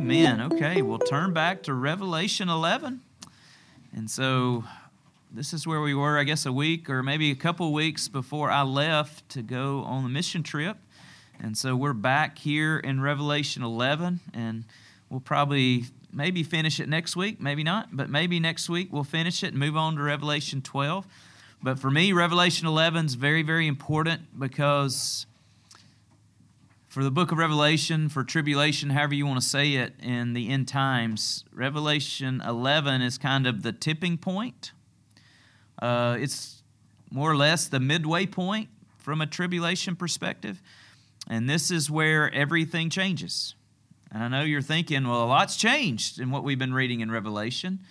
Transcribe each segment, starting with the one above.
Amen. Okay, we'll turn back to Revelation 11. And so this is where we were, I guess, a week or maybe a couple weeks before I left to go on the mission trip. And so we're back here in Revelation 11, and we'll probably maybe finish it next week, maybe not, but maybe next week we'll finish it and move on to Revelation 12. But for me, Revelation 11 is very, very important because for the book of Revelation, for tribulation, however you want to say it, in the end times, Revelation 11 is kind of the tipping point. It's more or less the midway point from a tribulation perspective. And this is where everything changes. And I know you're thinking, well, a lot's changed in what we've been reading in Revelation.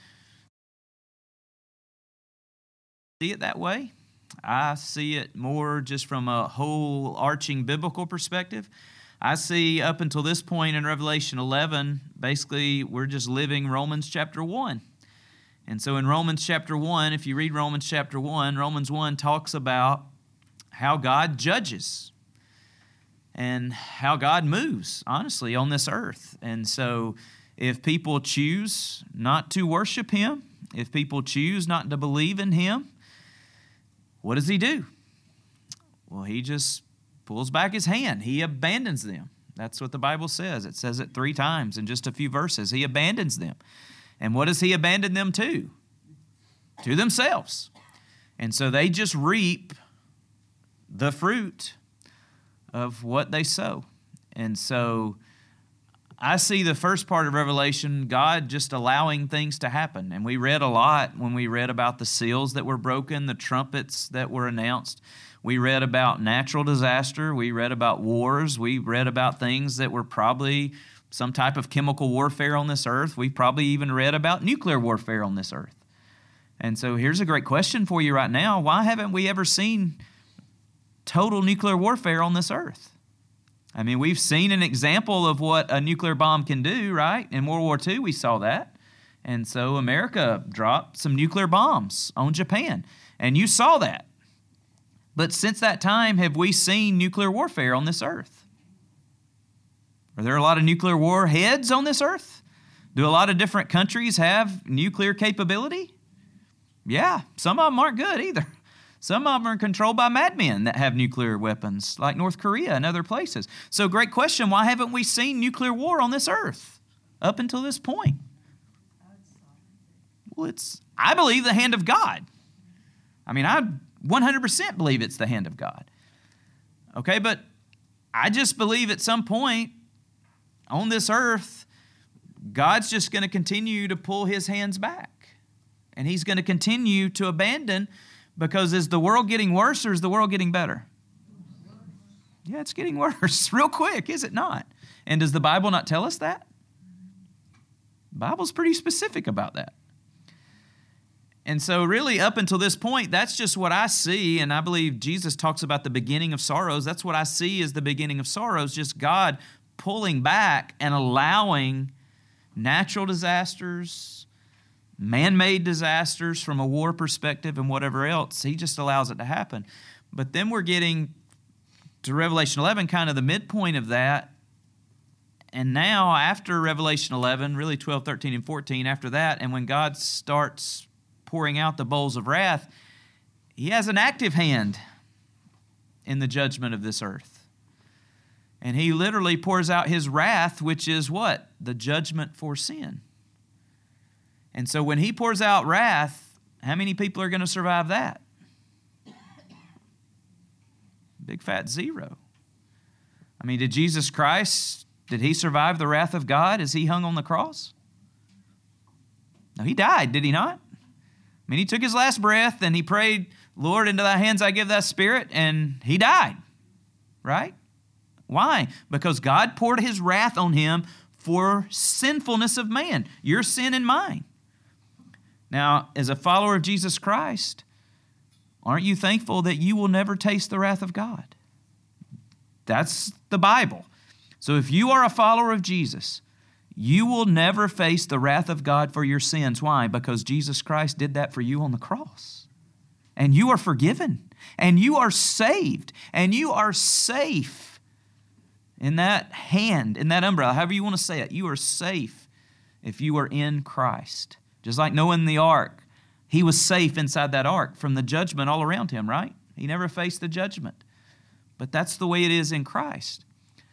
See it that way? I see it more just from a whole arching biblical perspective. I see up until this point in Revelation 11, basically we're just living Romans chapter 1. And so in Romans chapter 1, if you read Romans chapter 1, Romans 1 talks about how God judges and how God moves, honestly, on this earth. And so if people choose not to worship Him, if people choose not to believe in Him, what does He do? Well, He just pulls back His hand. He abandons them. That's what the Bible says. It says it 3 times in just a few verses. He abandons them. And what does He abandon them to? To themselves. And so they just reap the fruit of what they sow. And so I see the first part of Revelation, God just allowing things to happen. And we read a lot when we read about the seals that were broken, the trumpets that were announced. We read about natural disaster. We read about wars. We read about things that were probably some type of chemical warfare on this earth. We probably even read about nuclear warfare on this earth. And so here's a great question for you right now. Why haven't we ever seen total nuclear warfare on this earth? I mean, we've seen an example of what a nuclear bomb can do, right? In World War II, we saw that. And so America dropped some nuclear bombs on Japan. And you saw that. But since that time, have we seen nuclear warfare on this earth? Are there a lot of nuclear warheads on this earth? Do a lot of different countries have nuclear capability? Yeah, some of them aren't good either. Some of them are controlled by madmen that have nuclear weapons, like North Korea and other places. So great question, why haven't we seen nuclear war on this earth up until this point? Well, I believe the hand of God. I mean, I 100% believe it's the hand of God. Okay, but I just believe at some point on this earth, God's just going to continue to pull His hands back. And He's going to continue to abandon. Because is the world getting worse or is the world getting better? Yeah, it's getting worse real quick, is it not? And does the Bible not tell us that? The Bible's pretty specific about that. And so really up until this point, that's just what I see. And I believe Jesus talks about the beginning of sorrows. That's what I see as the beginning of sorrows, just God pulling back and allowing natural disasters, man-made disasters from a war perspective and whatever else. He just allows it to happen. But then we're getting to Revelation 11, kind of the midpoint of that. And now after Revelation 11, really 12, 13, and 14, after that, and when God starts pouring out the bowls of wrath, He has an active hand in the judgment of this earth. And He literally pours out His wrath, which is what? The judgment for sin. And so when He pours out wrath, how many people are going to survive that? Big fat zero. I mean, did Jesus Christ, did He survive the wrath of God as He hung on the cross? No, He died, did He not? I mean, He took His last breath and He prayed, Lord, into Thy hands I give Thy spirit, and He died, right? Why? Because God poured His wrath on Him for sinfulness of man, your sin and mine. Now, as a follower of Jesus Christ, aren't you thankful that you will never taste the wrath of God? That's the Bible. So if you are a follower of Jesus, you will never face the wrath of God for your sins. Why? Because Jesus Christ did that for you on the cross. And you are forgiven. And you are saved. And you are safe. in that hand, in that umbrella, however you want to say it. You are safe if you are in Christ. Just like Noah in the ark, he was safe inside that ark from the judgment all around him, right? He never faced the judgment. But that's the way it is in Christ.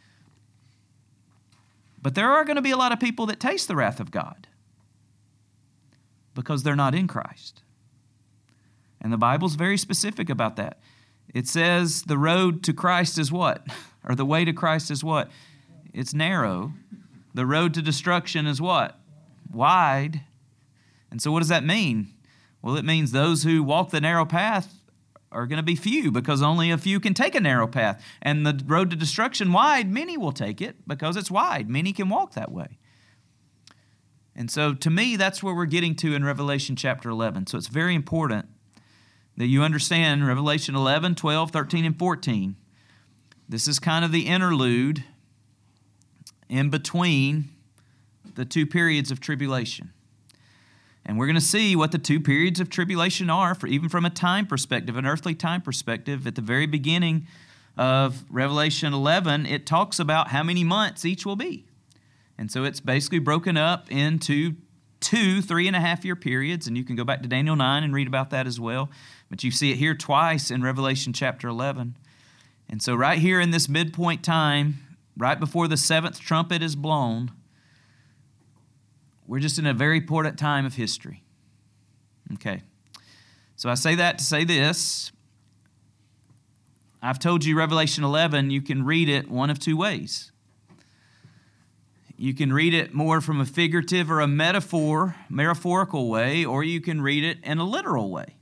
But there are going to be a lot of people that taste the wrath of God because they're not in Christ. And the Bible's very specific about that. It says the road to Christ is what? Or the way to Christ is what? It's narrow. The road to destruction is what? Wide. And so what does that mean? Well, it means those who walk the narrow path are going to be few because only a few can take a narrow path. And the road to destruction wide, many will take it because it's wide. Many can walk that way. And so to me, that's where we're getting to in Revelation chapter 11. So it's very important that you understand Revelation 11, 12, 13, and 14. This is kind of the interlude in between the two periods of tribulation. And we're going to see what the two periods of tribulation are, even from a time perspective, an earthly time perspective. At the very beginning of Revelation 11, it talks about how many months each will be. And so it's basically broken up into 2 3.5-year periods, and you can go back to Daniel 9 and read about that as well. But you see it here twice in Revelation chapter 11. And so right here in this midpoint time, right before the seventh trumpet is blown, we're just in a very important time of history. Okay. So I say that to say this. I've told you Revelation 11, you can read it one of two ways. You can read it more from a figurative or a metaphorical way, or you can read it in a literal way.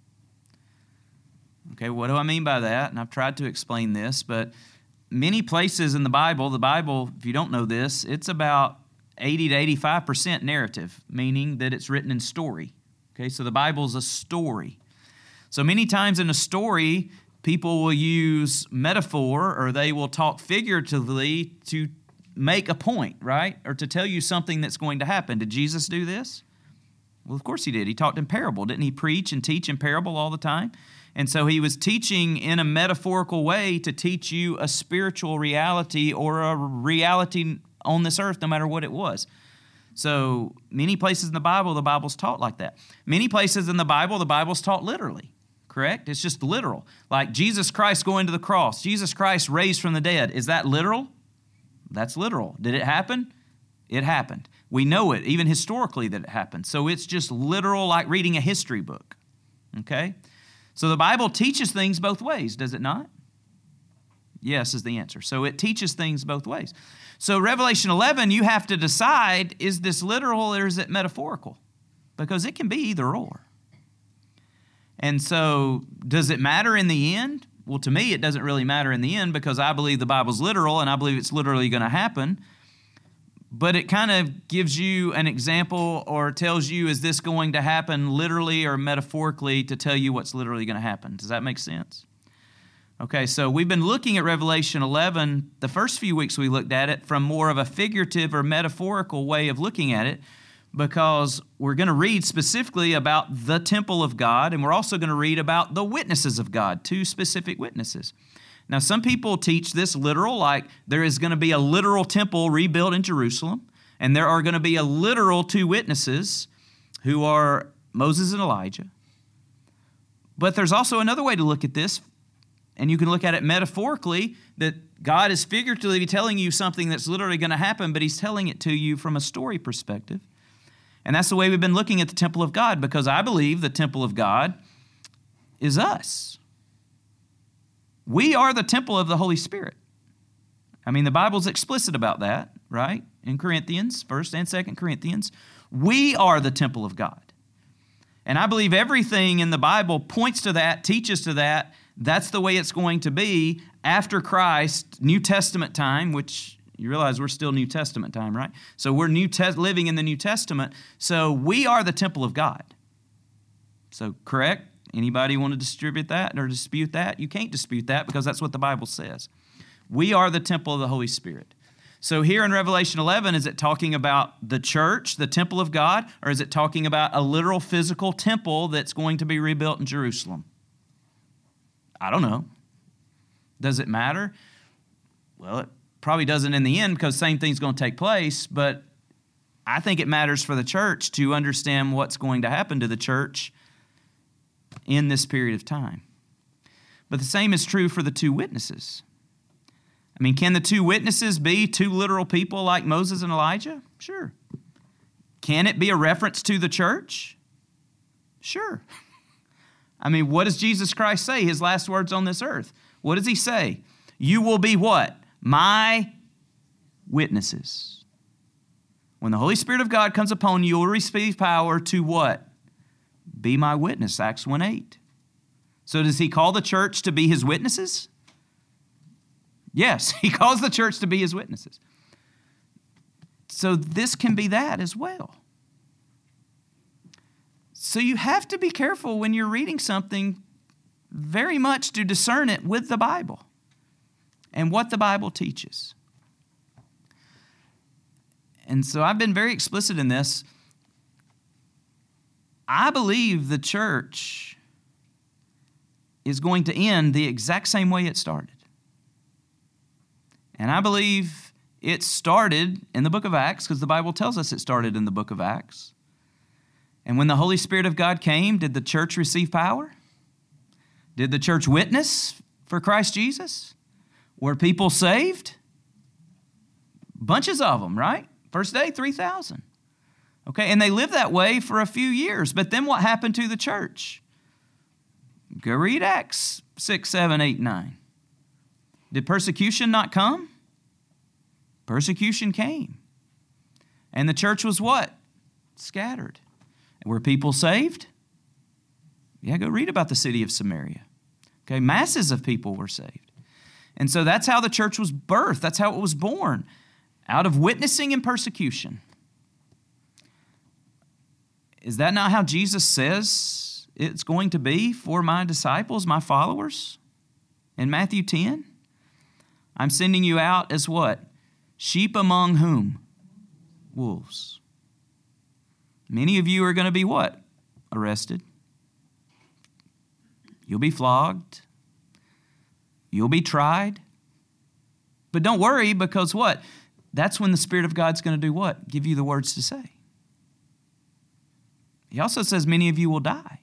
Okay, what do I mean by that? And I've tried to explain this, but many places in the Bible, if you don't know this, it's about 80 to 85% narrative, meaning that it's written in story. Okay, so the Bible's a story. So many times in a story, people will use metaphor or they will talk figuratively to make a point, right? Or to tell you something that's going to happen. Did Jesus do this? Well, of course he did. He talked in parable. Didn't he preach and teach in parable all the time? And so he was teaching in a metaphorical way to teach you a spiritual reality or a reality on this earth, no matter what it was. So many places in the Bible's taught like that. Many places in the Bible's taught literally, correct? It's just literal. Like Jesus Christ going to the cross, Jesus Christ raised from the dead. Is that literal? That's literal. Did it happen? It happened. We know it, even historically, that it happened. So it's just literal, like reading a history book, okay? So the Bible teaches things both ways, does it not? Yes is the answer. So it teaches things both ways. So Revelation 11, you have to decide, is this literal or is it metaphorical? Because it can be either or. And so does it matter in the end? Well, to me, it doesn't really matter in the end because I believe the Bible's literal and I believe it's literally going to happen. But it kind of gives you an example or tells you, is this going to happen literally or metaphorically to tell you what's literally going to happen. Does that make sense? Okay, so we've been looking at Revelation 11. The first few weeks we looked at it from more of a figurative or metaphorical way of looking at it because we're going to read specifically about the temple of God, and we're also going to read about the witnesses of God, 2 specific witnesses. Now, some people teach this literal, like there is going to be a literal temple rebuilt in Jerusalem, and there are going to be a literal 2 witnesses who are Moses and Elijah. But there's also another way to look at this, and you can look at it metaphorically, that God is figuratively telling you something that's literally going to happen, but he's telling it to you from a story perspective. And that's the way we've been looking at the temple of God, because I believe the temple of God is us. We are the temple of the Holy Spirit. I mean, the Bible's explicit about that, right? In Corinthians, 1st and 2nd Corinthians, we are the temple of God. And I believe everything in the Bible points to that, teaches to that. That's the way it's going to be after Christ, New Testament time, which you realize we're still New Testament time, right? So we're living in the New Testament. So we are the temple of God. So correct? Anybody want to dispute that or dispute that? You can't dispute that because that's what the Bible says. We are the temple of the Holy Spirit. So here in Revelation 11, is it talking about the church, the temple of God, or is it talking about a literal physical temple that's going to be rebuilt in Jerusalem? I don't know. Does it matter? Well, probably doesn't in the end because same thing's going to take place, but I think it matters for the church to understand what's going to happen to the church in this period of time. But the same is true for the two witnesses. I mean, can the two witnesses be two literal people like Moses and Elijah? Sure. Can it be a reference to the church? Sure. I mean, what does Jesus Christ say, his last words on this earth? What does he say? You will be what? My witnesses. When the Holy Spirit of God comes upon you, you will receive power to what? Be my witness, Acts 1:8. So does he call the church to be his witnesses? Yes, he calls the church to be his witnesses. So this can be that as well. So you have to be careful when you're reading something very much to discern it with the Bible and what the Bible teaches. And so I've been very explicit in this. I believe the church is going to end the exact same way it started. And I believe it started in the book of Acts because the Bible tells us it started in the book of Acts. And when the Holy Spirit of God came, did the church receive power? Did the church witness for Christ Jesus? Were people saved? Bunches of them, right? First day, 3,000. Okay, and they lived that way for a few years. But then what happened to the church? Go read Acts 6, 7, 8, 9. Did persecution not come? Persecution came. And the church was what? Scattered. Were people saved? Yeah, go read about the city of Samaria. Okay, masses of people were saved. And so that's how the church was birthed. That's how it was born. Out of witnessing and persecution. Is that not how Jesus says it's going to be for my disciples, my followers? In Matthew 10? I'm sending you out as what? Sheep among whom? Wolves. Many of you are going to be what? Arrested. You'll be flogged. You'll be tried. But don't worry because what? That's when the Spirit of God's going to do what? Give you the words to say. He also says many of you will die.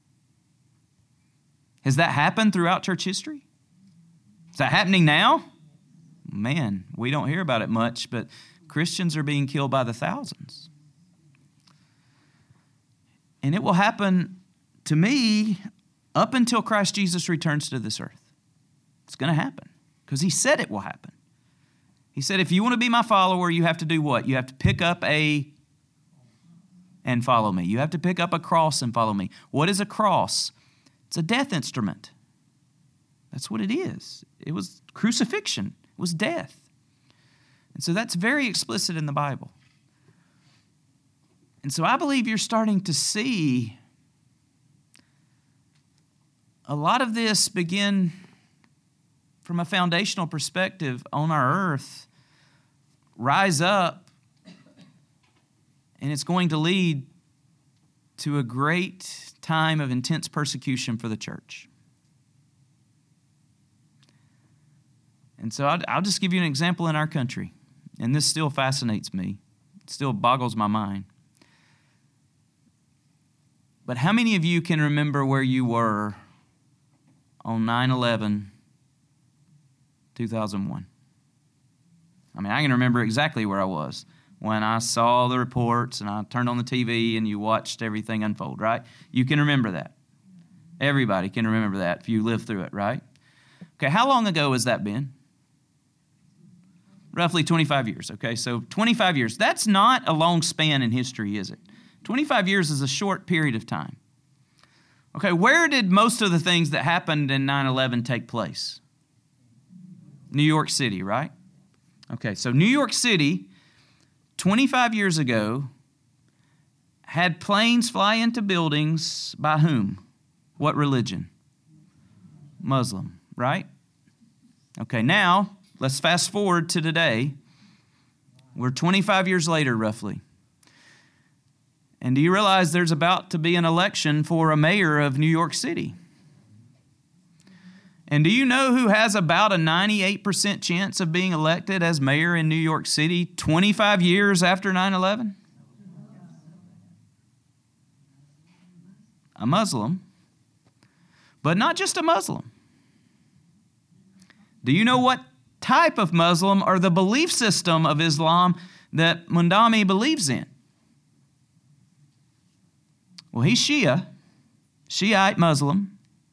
Has that happened throughout church history? Is that happening now? Man, we don't hear about it much, but Christians are being killed by the thousands. And it will happen to me up until Christ Jesus returns to this earth. It's going to happen because he said it will happen. He said, if you want to be my follower, you have to do what? You have to pick up and follow me. You have to pick up a cross and follow me. What is a cross? It's a death instrument. That's what it is. It was crucifixion. It was death. And so that's very explicit in the Bible. And so I believe you're starting to see a lot of this begin from a foundational perspective on our earth, rise up, and it's going to lead to a great time of intense persecution for the church. And so I'll just give you an example in our country, and this still fascinates me. It still boggles my mind. But how many of you can remember where you were on 9/11, 2001? I mean, I can remember exactly where I was when I saw the reports and I turned on the TV and you watched everything unfold, right? You can remember that. Everybody can remember that if you lived through it, right? Okay, how long ago has that been? Roughly 25 years, okay? So 25 years. That's not a long span in history, is it? 25 years is a short period of time. Okay, where did most of the things that happened in 9/11 take place? New York City, right? Okay, so New York City, 25 years ago, had planes fly into buildings by whom? What religion? Muslim, right? Okay, now let's fast forward to today. We're 25 years later, roughly. And do you realize there's about to be an election for a mayor of New York City? And do you know who has about a 98% chance of being elected as mayor in New York City 25 years after 9/11? A Muslim. But not just a Muslim. Do you know what type of Muslim or the belief system of Islam that Mamdani believes in? Well, he's Shiite Muslim.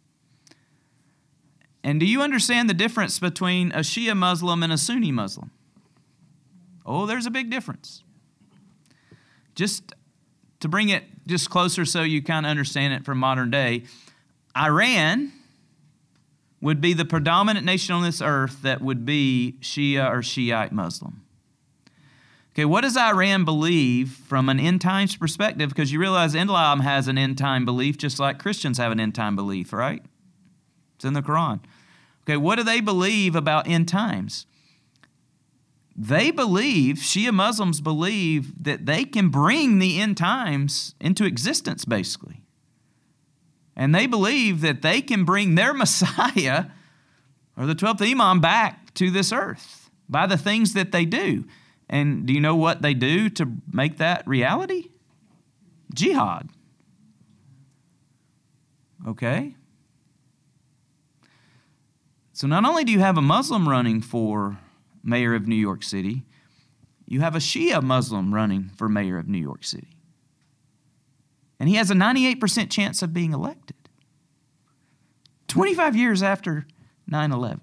And do you understand the difference between a Shia Muslim and a Sunni Muslim? Oh, there's a big difference. Just to bring it just closer so you kind of understand it from modern day, Iran would be the predominant nation on this earth that would be Shia or Shiite Muslim. Okay, what does Iran believe from an end times perspective? Because you realize Islam has an end time belief just like Christians have an end time belief, right? It's in the Quran. Okay, what do they believe about end times? They believe, Shia Muslims believe, that they can bring the end times into existence, basically. And they believe that they can bring their Messiah, or the 12th Imam, back to this earth by the things that they do. And do you know what they do to make that reality? Jihad. Okay? So not only do you have a Muslim running for mayor of New York City, you have a Shia Muslim running for mayor of New York City. And he has a 98% chance of being elected 25 years after 9/11.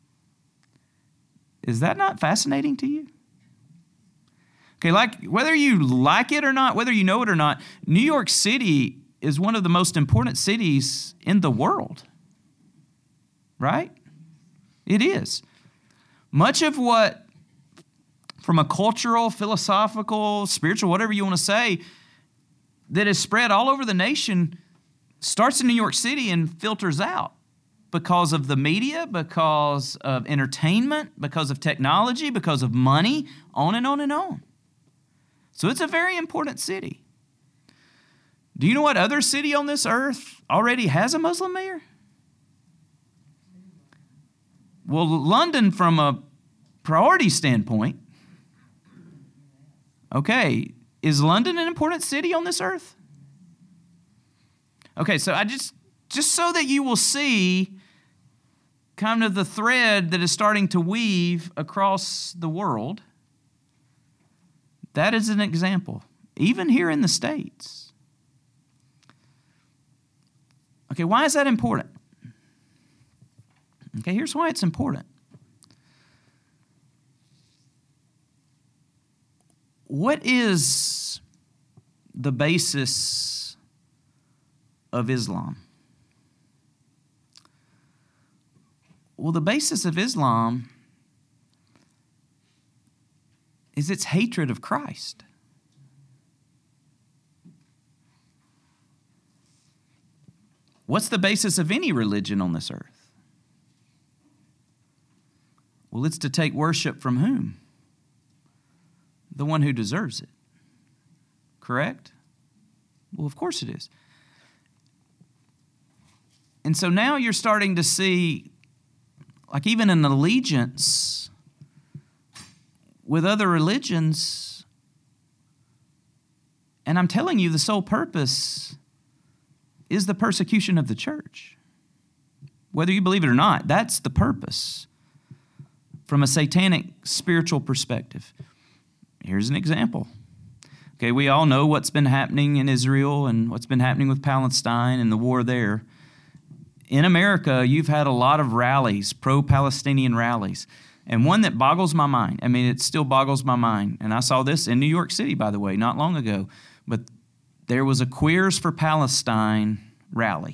Is that not fascinating to you? Okay, like whether you like it or not, whether you know it or not, New York City is one of the most important cities in the world. Right? It is. Much of what, from a cultural, philosophical, spiritual, whatever you want to say, that is spread all over the nation starts in New York City and filters out because of the media, because of entertainment, because of technology, because of money, on and on and on. So it's a very important city. Do you know what other city on this earth already has a Muslim mayor? Well, London, from a priority standpoint, okay, is London an important city on this earth? Okay, so I just so that you will see kind of the thread that is starting to weave across the world, that is an example, even here in the States. Okay, why is that important? Okay, here's why it's important. What is the basis of Islam? Well, the basis of Islam is its hatred of Christ. What's the basis of any religion on this earth? Well, it's to take worship from whom? The one who deserves it. Correct? Well, of course it is. And so now you're starting to see, like even an allegiance with other religions. And I'm telling you, the sole purpose is the persecution of the church. Whether you believe it or not, that's the purpose from a satanic spiritual perspective. Here's an example. Okay, we all know what's been happening in Israel and what's been happening with Palestine and the war there. In America, you've had a lot of rallies, pro-Palestinian rallies. And one that boggles my mind, I mean, it still boggles my mind. And I saw this in New York City, by the way, not long ago. But there was a Queers for Palestine rally.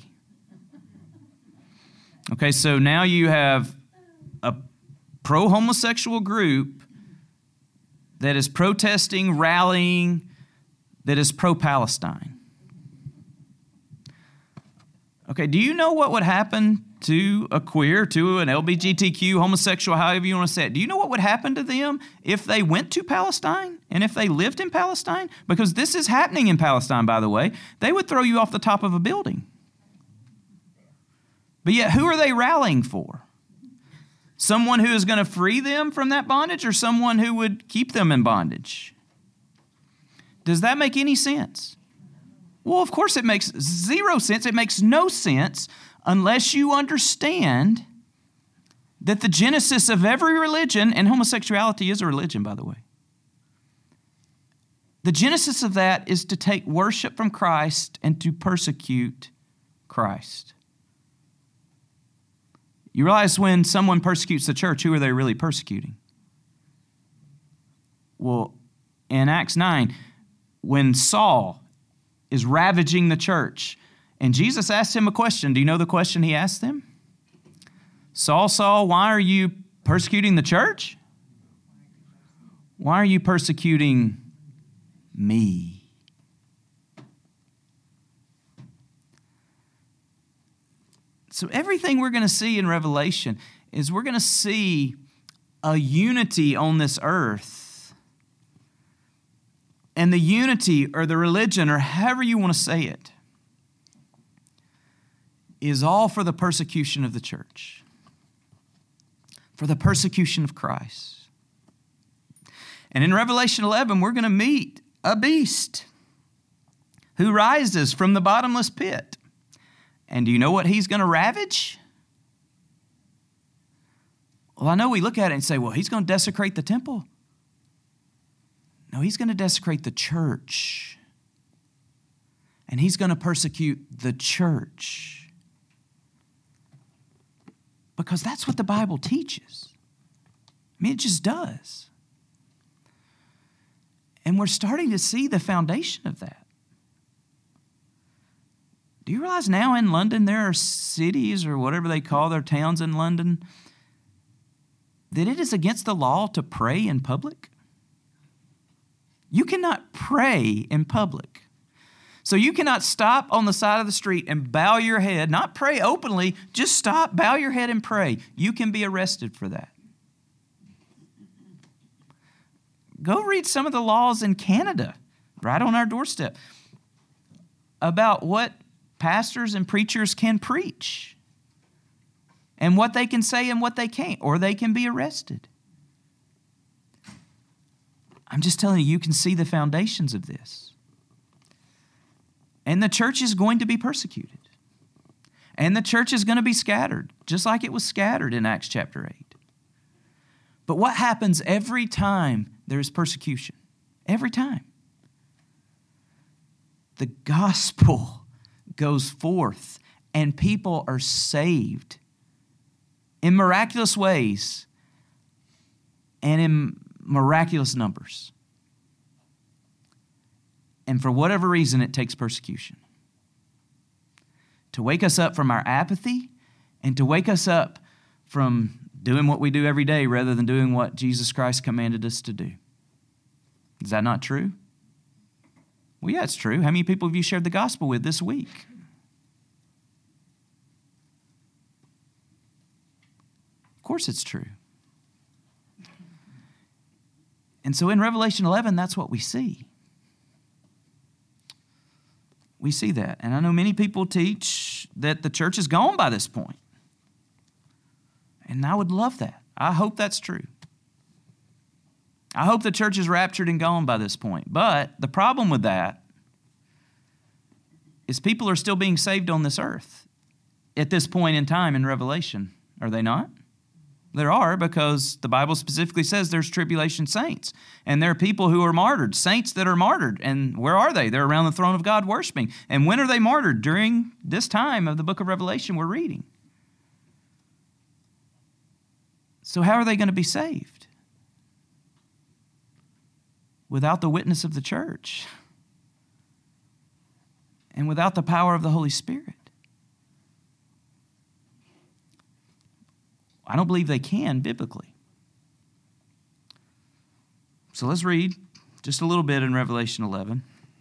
Okay, so now you have a pro-homosexual group that is protesting, rallying, that is pro-Palestine. Okay, do you know what would happen to a queer, to an LGBTQ, homosexual, however you want to say it? Do you know what would happen to them if they went to Palestine and if they lived in Palestine? Because this is happening in Palestine, by the way. They would throw you off the top of a building. But yet, who are they rallying for? Someone who is going to free them from that bondage, or someone who would keep them in bondage? Does that make any sense? Well, of course it makes zero sense. It makes no sense unless you understand that the genesis of every religion, and homosexuality is a religion, by the way, the genesis of that is to take worship from Christ and to persecute Christ. You realize when someone persecutes the church, who are they really persecuting? Well, in Acts 9, when Saul is ravaging the church, and Jesus asked him a question. Do you know the question he asked him? Saul, Saul, why are you persecuting the church? Why are you persecuting me? So everything we're going to see in Revelation is we're going to see a unity on this earth. And the unity or the religion or however you want to say it is all for the persecution of the church, for the persecution of Christ. And in Revelation 11, we're going to meet a beast who rises from the bottomless pit. And do you know what he's going to ravage? Well, I know we look at it and say, well, he's going to desecrate the temple. No, he's going to desecrate the church. And he's going to persecute the church. Because that's what the Bible teaches. I mean, it just does. And we're starting to see the foundation of that. Do you realize now in London there are cities or whatever they call their towns in London that it is against the law to pray in public? You cannot pray in public. So you cannot stop on the side of the street and bow your head, not pray openly, just stop, bow your head and pray. You can be arrested for that. Go read some of the laws in Canada, right on our doorstep, about what pastors and preachers can preach and what they can say and what they can't, or they can be arrested. I'm just telling you, you can see the foundations of this. And the church is going to be persecuted. And the church is going to be scattered, just like it was scattered in Acts chapter 8. But what happens every time there is persecution? Every time. The gospel goes forth and people are saved in miraculous ways and in miraculous numbers. And for whatever reason, it takes persecution to wake us up from our apathy and to wake us up from doing what we do every day rather than doing what Jesus Christ commanded us to do. Is that not true? Well, yeah, it's true. How many people have you shared the gospel with this week? Of course it's true. And so in Revelation 11, that's what we see. We see that. And I know many people teach that the church is gone by this point. And I would love that. I hope that's true. I hope the church is raptured and gone by this point. But the problem with that is people are still being saved on this earth at this point in time in Revelation. Are they not? There are, because the Bible specifically says there's tribulation saints. And there are people who are martyred, saints that are martyred. And where are they? They're around the throne of God worshiping. And when are they martyred? During this time of the book of Revelation we're reading. So how are they going to be saved? Without the witness of the church and without the power of the Holy Spirit. I don't believe they can biblically. So let's read just a little bit in Revelation 11.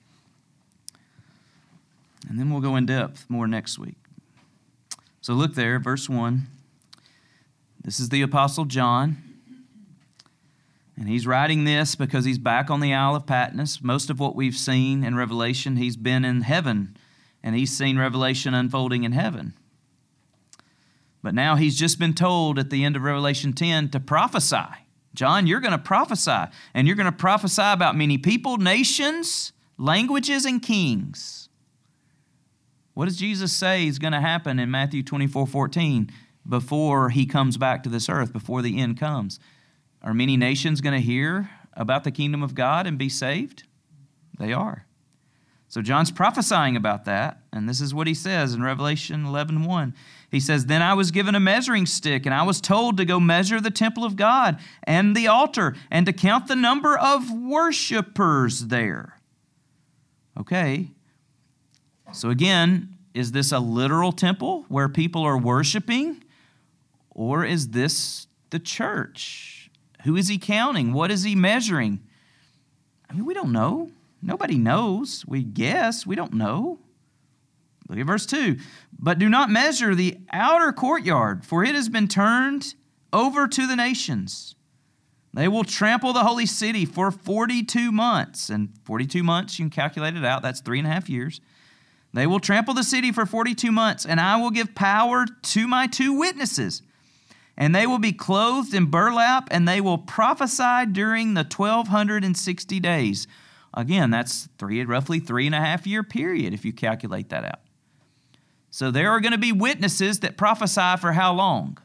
And then we'll go in depth more next week. So look there, verse 1. This is the Apostle John. And he's writing this because he's back on the Isle of Patmos. Most of what we've seen in Revelation, he's been in heaven. And he's seen Revelation unfolding in heaven. But now he's just been told at the end of Revelation 10 to prophesy. John, you're going to prophesy, and you're going to prophesy about many people, nations, languages, and kings. What does Jesus say is going to happen in Matthew 24:14 before he comes back to this earth, before the end comes? Are many nations going to hear about the kingdom of God and be saved? They are. So John's prophesying about that, and this is what he says in Revelation 11:1. He says, "Then I was given a measuring stick, and I was told to go measure the temple of God and the altar, and to count the number of worshipers there." Okay. So again, is this a literal temple where people are worshiping? Or is this the church? Who is he counting? What is he measuring? I mean, we don't know. Nobody knows. We guess. We don't know. Look at verse 2. "But do not measure the outer courtyard, for it has been turned over to the nations. They will trample the holy city for 42 months. And 42 months, you can calculate it out. That's 3.5 years. "They will trample the city for 42 months, and I will give power to my 2 witnesses. And they will be clothed in burlap, and they will prophesy during the 1,260 days. Again, that's roughly 3.5 year period if you calculate that out. So there are going to be witnesses that prophesy for how long?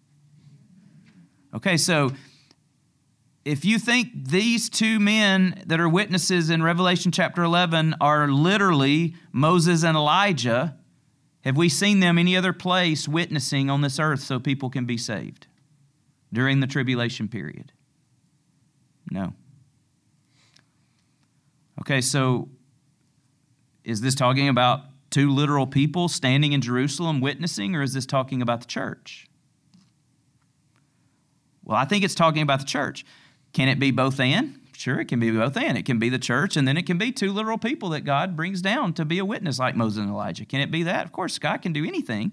Okay, so if you think these 2 men that are witnesses in Revelation chapter 11 are literally Moses and Elijah, have we seen them any other place witnessing on this earth so people can be saved during the tribulation period? No. Okay, so is this talking about 2 literal people standing in Jerusalem witnessing, or is this talking about the church? Well, I think it's talking about the church. Can it be both and? Sure, it can be both and. It can be the church, and then it can be 2 literal people that God brings down to be a witness like Moses and Elijah. Can it be that? Of course, God can do anything.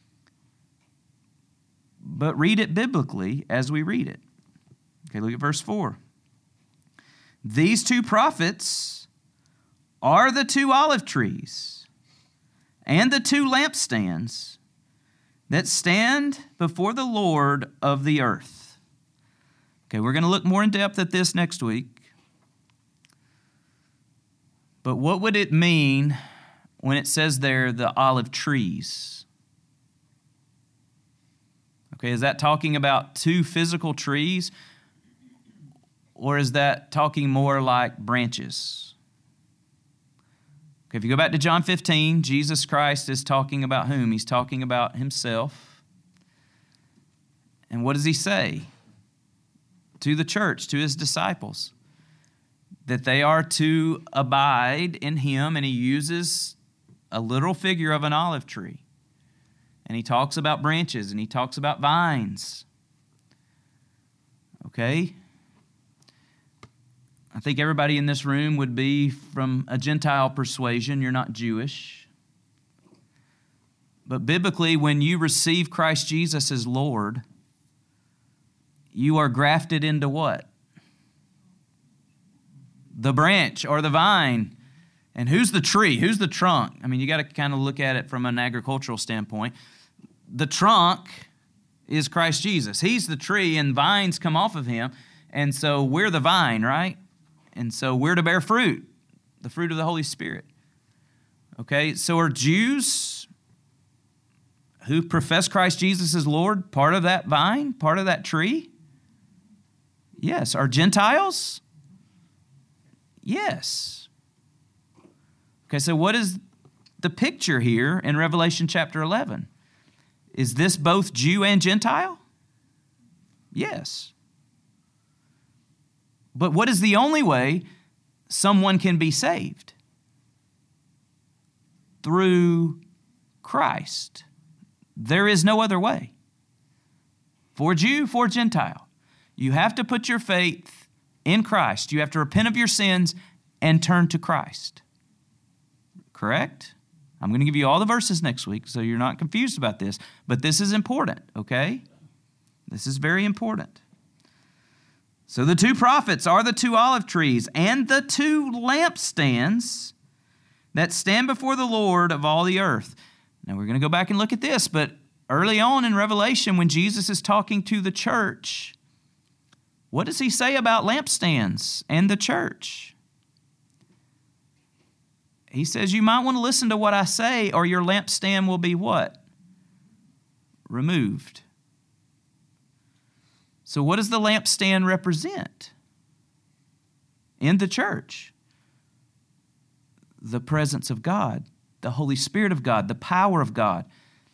But read it biblically as we read it. Okay, look at verse 4. "These 2 prophets are the 2 olive trees and the 2 lampstands that stand before the Lord of the earth." Okay, we're going to look more in depth at this next week. But what would it mean when it says there, the olive trees? Okay, is that talking about 2 physical trees? Or is that talking more like branches? Okay, if you go back to John 15, Jesus Christ is talking about whom? He's talking about himself. And what does he say to the church, to his disciples? That they are to abide in him, and he uses a literal figure of an olive tree. And he talks about branches, and he talks about vines. Okay? I think everybody in this room would be from a Gentile persuasion. You're not Jewish. But biblically, when you receive Christ Jesus as Lord, you are grafted into what? The branch or the vine. And who's the tree? Who's the trunk? I mean, you got to kind of look at it from an agricultural standpoint. The trunk is Christ Jesus. He's the tree, and vines come off of him. And so we're the vine, right? And so we're to bear fruit, the fruit of the Holy Spirit. Okay, so are Jews who profess Christ Jesus as Lord part of that vine, part of that tree? Yes. Are Gentiles? Yes. Okay, so what is the picture here in Revelation chapter 11? Is this both Jew and Gentile? Yes. But what is the only way someone can be saved? Through Christ. There is no other way. For Jew, for Gentile. You have to put your faith in Christ. You have to repent of your sins and turn to Christ. Correct? I'm going to give you all the verses next week so you're not confused about this. But this is important, okay? This is very important. So the 2 prophets are the 2 olive trees and the 2 lampstands that stand before the Lord of all the earth. Now we're going to go back and look at this, but early on in Revelation, when Jesus is talking to the church, what does he say about lampstands and the church? He says, you might want to listen to what I say, or your lampstand will be what? Removed. So what does the lampstand represent in the church? The presence of God, the Holy Spirit of God, the power of God.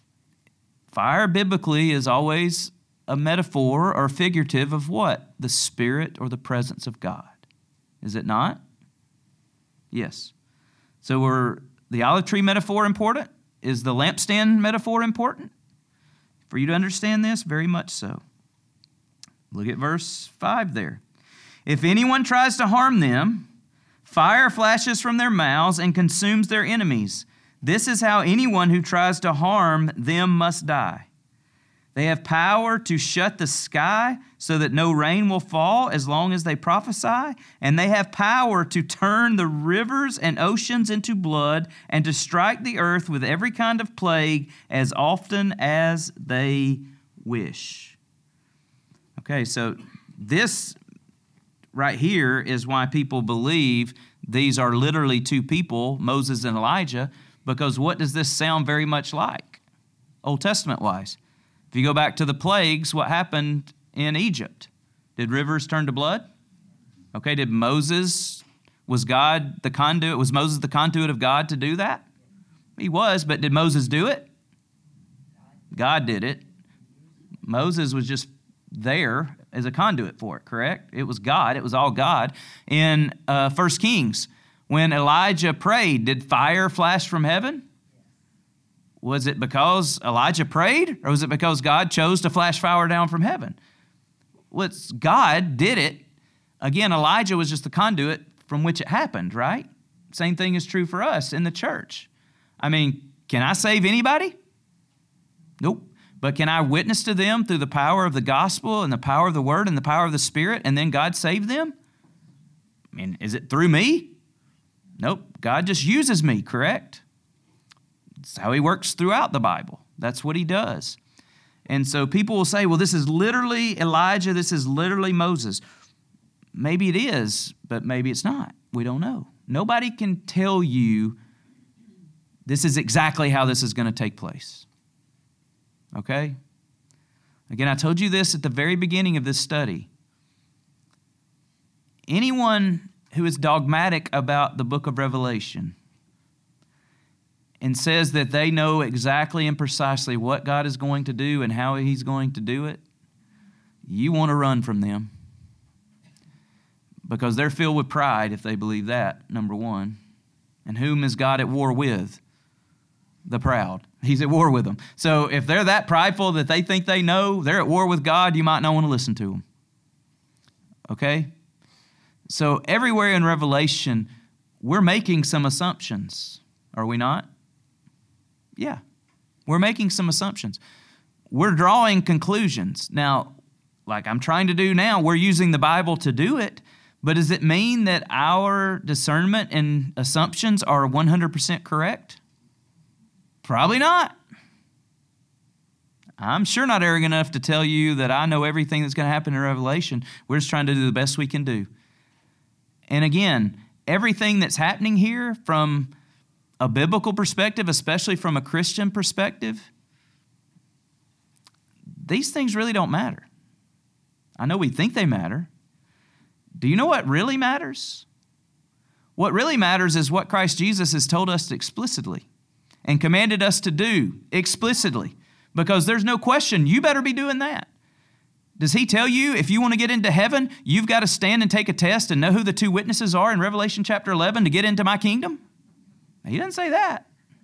Fire biblically is always a metaphor or figurative of what? The Spirit or the presence of God. Is it not? Yes. So were the olive tree metaphor important? Is the lampstand metaphor important? For you to understand this, very much so. Look at verse 5 there. If anyone tries to harm them, fire flashes from their mouths and consumes their enemies. This is how anyone who tries to harm them must die. They have power to shut the sky so that no rain will fall as long as they prophesy, and they have power to turn the rivers and oceans into blood and to strike the earth with every kind of plague as often as they wish. Okay, so this right here is why people believe these are literally two people, Moses and Elijah, because what does this sound very much like, Old Testament-wise? If you go back to the plagues, what happened in Egypt? Did rivers turn to blood? Okay, was Moses the conduit of God to do that? He was, but did Moses do it? God did it. Moses was just there as a conduit for it, correct? It was God. It was all God. In 1 Kings, when Elijah prayed, did fire flash from heaven? Was it because Elijah prayed, or was it because God chose to flash fire down from heaven? Well, God did it. Again, Elijah was just the conduit from which it happened, right? Same thing is true for us in the church. I mean, can I save anybody? Nope. But can I witness to them through the power of the gospel and the power of the word and the power of the Spirit, and then God save them? I mean, is it through me? Nope. God just uses me, correct? That's how he works throughout the Bible. That's what he does. And so people will say, well, this is literally Elijah, this is literally Moses. Maybe it is, but maybe it's not. We don't know. Nobody can tell you this is exactly how this is going to take place. Okay? Again, I told you this at the very beginning of this study. Anyone who is dogmatic about the book of Revelation and says that they know exactly and precisely what God is going to do and how he's going to do it, you want to run from them. Because they're filled with pride if they believe that, number one. And whom is God at war with? The proud. He's at war with them. So if they're that prideful that they think they know, they're at war with God, you might not want to listen to them. Okay? So everywhere in Revelation, we're making some assumptions. Are we not? Yeah. We're making some assumptions. We're drawing conclusions. Now, like I'm trying to do now, we're using the Bible to do it, but does it mean that our discernment and assumptions are 100% correct? Probably not. I'm sure not arrogant enough to tell you that I know everything that's going to happen in Revelation. We're just trying to do the best we can do. And again, everything that's happening here from a biblical perspective, especially from a Christian perspective, these things really don't matter. I know we think they matter. Do you know what really matters? What really matters is what Christ Jesus has told us explicitly and commanded us to do explicitly, because there's no question you better be doing that. Does he tell you if you want to get into heaven, you've got to stand and take a test and know who the two witnesses are in Revelation chapter 11 to get into my kingdom? He doesn't say that.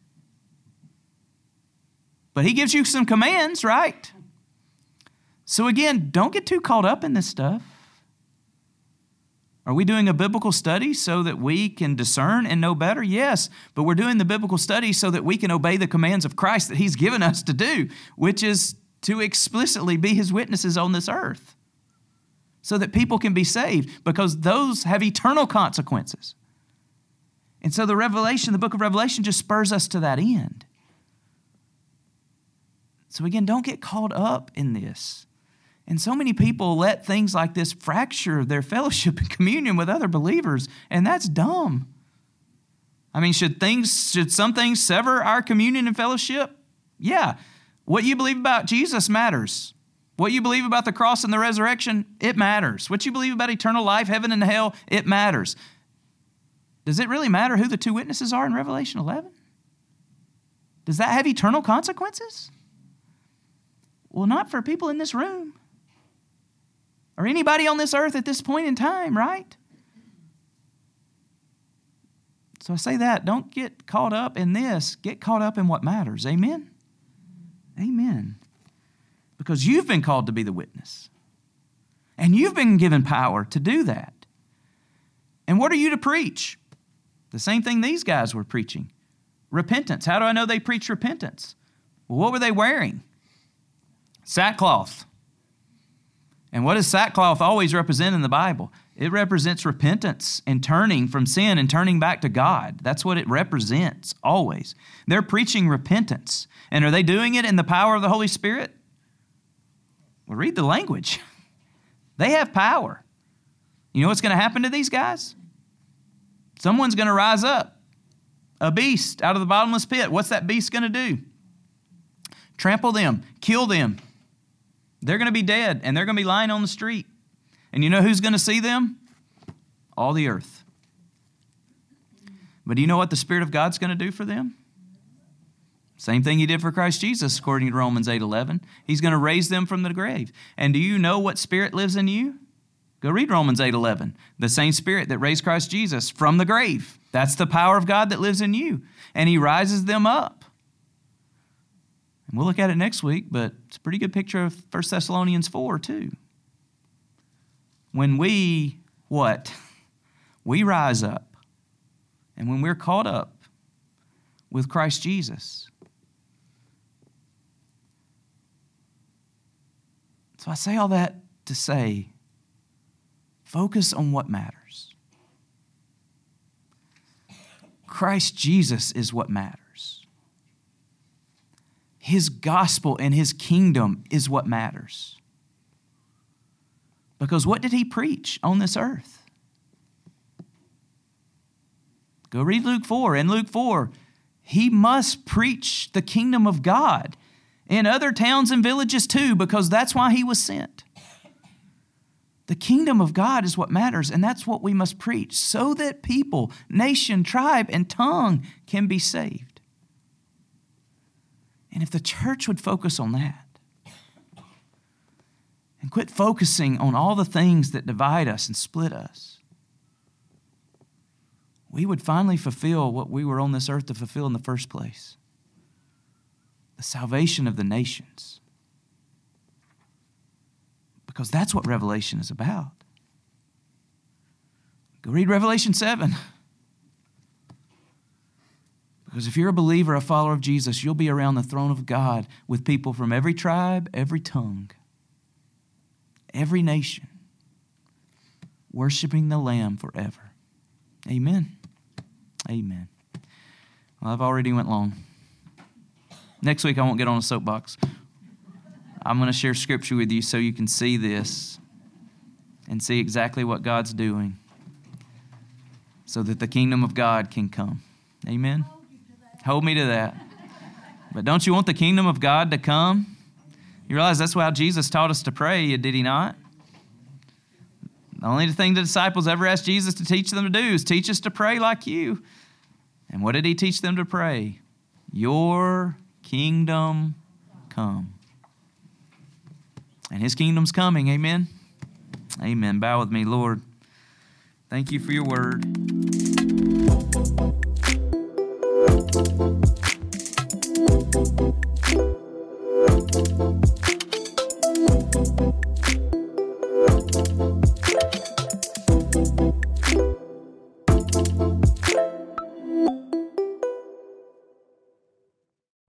But he gives you some commands, right? So again, don't get too caught up in this stuff. Are we doing a biblical study so that we can discern and know better? Yes, but we're doing the biblical study so that we can obey the commands of Christ that he's given us to do, which is to explicitly be his witnesses on this earth so that people can be saved, because those have eternal consequences. And so the book of Revelation just spurs us to that end. So again, don't get caught up in this. And so many people let things like this fracture their fellowship and communion with other believers, and that's dumb. I mean, should some things sever our communion and fellowship? Yeah. What you believe about Jesus matters. What you believe about the cross and the resurrection, it matters. What you believe about eternal life, heaven and hell, it matters. Does it really matter who the two witnesses are in Revelation 11? Does that have eternal consequences? Well, not for people in this room or anybody on this earth at this point in time, right? So I say that, don't get caught up in this. Get caught up in what matters. Amen? Amen. Because you've been called to be the witness. And you've been given power to do that. And what are you to preach? The same thing these guys were preaching. Repentance. How do I know they preached repentance? Well, what were they wearing? Sackcloth. And what does sackcloth always represent in the Bible? It represents repentance and turning from sin and turning back to God. That's what it represents always. They're preaching repentance. And are they doing it in the power of the Holy Spirit? Well, read the language. They have power. You know what's going to happen to these guys? Someone's going to rise up. A beast out of the bottomless pit. What's that beast going to do? Trample them. Kill them. They're going to be dead, and they're going to be lying on the street. And you know who's going to see them? All the earth. But do you know what the Spirit of God's going to do for them? Same thing He did for Christ Jesus, according to Romans 8:11. He's going to raise them from the grave. And do you know what Spirit lives in you? Go read Romans 8:11. The same Spirit that raised Christ Jesus from the grave. That's the power of God that lives in you. And He rises them up. And we'll look at it next week, but it's a pretty good picture of 1 Thessalonians 4 too. When we, what? We rise up. And when we're caught up with Christ Jesus. So I say all that to say, focus on what matters. Christ Jesus is what matters. His gospel and His kingdom is what matters. Because what did He preach on this earth? Go read Luke 4. In Luke 4, He must preach the kingdom of God in other towns and villages too, because that's why He was sent. The kingdom of God is what matters, and that's what we must preach so that people, nation, tribe, and tongue can be saved. And if the church would focus on that and quit focusing on all the things that divide us and split us, we would finally fulfill what we were on this earth to fulfill in the first place. The salvation of the nations. Because that's what Revelation is about. Go read Revelation 7. Because if you're a believer, a follower of Jesus, you'll be around the throne of God with people from every tribe, every tongue, every nation, worshiping the Lamb forever. Amen. Amen. Well, I've already went long. Next week, I won't get on a soapbox. I'm going to share Scripture with you so you can see this and see exactly what God's doing so that the kingdom of God can come. Amen? Hold me to that. But don't you want the kingdom of God to come? You realize that's how Jesus taught us to pray, did He not? The only thing the disciples ever asked Jesus to teach them to do is teach us to pray like you. And what did He teach them to pray? Your kingdom come. And His kingdom's coming, amen? Amen. Bow with me, Lord. Thank You for Your word.